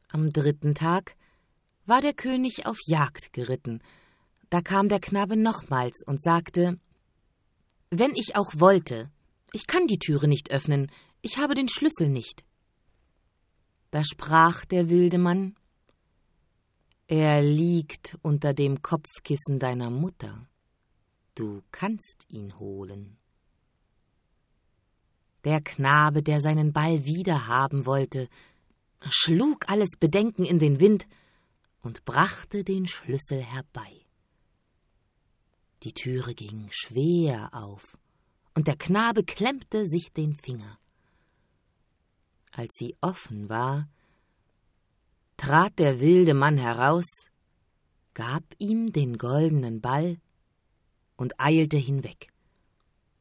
Am 3. Tag war der König auf Jagd geritten. Da kam der Knabe nochmals und sagte: »Wenn ich auch wollte, ich kann die Türe nicht öffnen, ich habe den Schlüssel nicht.« Da sprach der wilde Mann: »Er liegt unter dem Kopfkissen deiner Mutter. Du kannst ihn holen.« Der Knabe, der seinen Ball wiederhaben wollte, schlug alles Bedenken in den Wind und brachte den Schlüssel herbei. Die Türe ging schwer auf, und der Knabe klemmte sich den Finger. Als sie offen war, trat der wilde Mann heraus, gab ihm den goldenen Ball und eilte hinweg.